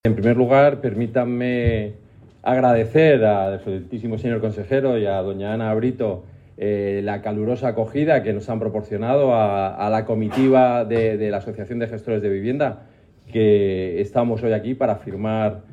En primer lugar, permítanme agradecer al excelentísimo señor consejero y a doña Ana Brito la calurosa acogida que nos han proporcionado a la comitiva de la Asociación de Gestores de Vivienda, que estamos hoy aquí para firmar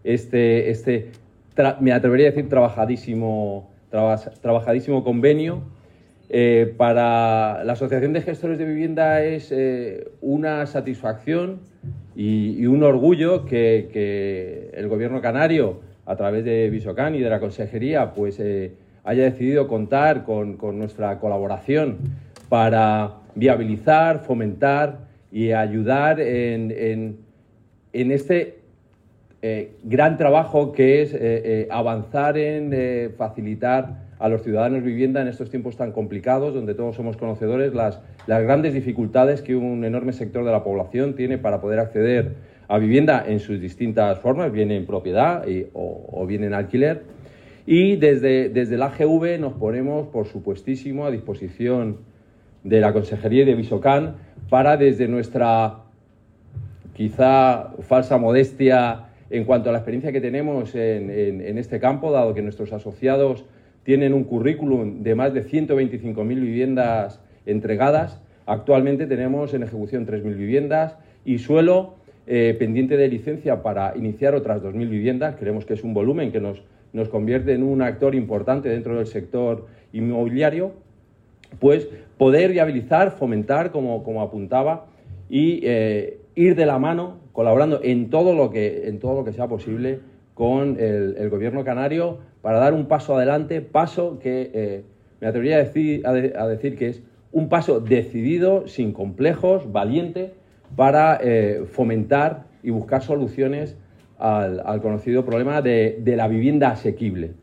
me atrevería a decir, trabajadísimo convenio. Para la Asociación de Gestores de Vivienda es una satisfacción y un orgullo que el Gobierno canario, a través de Visocan y de la Consejería, pues haya decidido contar con nuestra colaboración para viabilizar, fomentar y ayudar en este gran trabajo que es avanzar en facilitar a los ciudadanos vivienda en estos tiempos tan complicados, donde todos somos conocedores las grandes dificultades que un enorme sector de la población tiene para poder acceder a vivienda en sus distintas formas, bien en propiedad o bien en alquiler. Y desde la AGV nos ponemos, por supuestísimo, a disposición de la Consejería y de Visocan para, desde nuestra quizá falsa modestia en cuanto a la experiencia que tenemos en este campo, dado que nuestros asociados tienen un currículum de más de 125.000 viviendas entregadas. Actualmente tenemos en ejecución 3.000 viviendas y suelo pendiente de licencia para iniciar otras 2.000 viviendas. Creemos que es un volumen que nos convierte en un actor importante dentro del sector inmobiliario, pues poder viabilizar, fomentar, como apuntaba, y ir de la mano, colaborando en todo lo que sea posible con el Gobierno canario para dar un paso adelante, paso que me atrevería a decir que es un paso decidido, sin complejos, valiente, para fomentar y buscar soluciones al conocido problema de la vivienda asequible.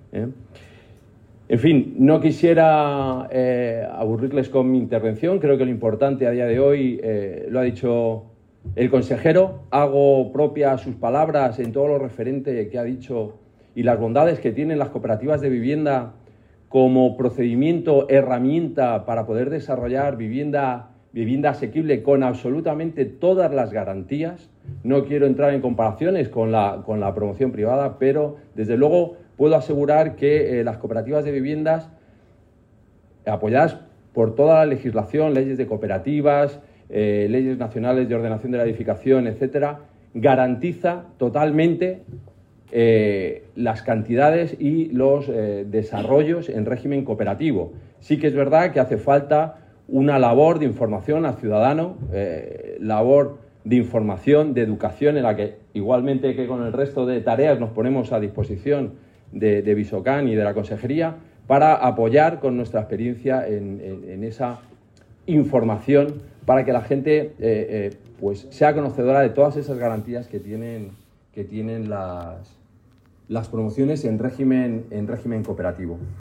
En fin, no quisiera aburrirles con mi intervención. Creo que lo importante a día de hoy lo ha dicho el consejero. Hago propias sus palabras en todo lo referente que ha dicho y las bondades que tienen las cooperativas de vivienda como procedimiento, herramienta para poder desarrollar vivienda asequible con absolutamente todas las garantías. No quiero entrar en comparaciones con la promoción privada, pero desde luego puedo asegurar que las cooperativas de viviendas, apoyadas por toda la legislación, leyes de cooperativas, leyes nacionales de ordenación de la edificación, etcétera, garantiza totalmente las cantidades y los desarrollos en régimen cooperativo. Sí que es verdad que hace falta una labor de información al ciudadano, labor de información, de educación, en la que, igualmente que con el resto de tareas, nos ponemos a disposición de Visocan y de la Consejería para apoyar con nuestra experiencia en esa información, para que la gente pues sea conocedora de todas esas garantías que tienen las promociones en régimen cooperativo.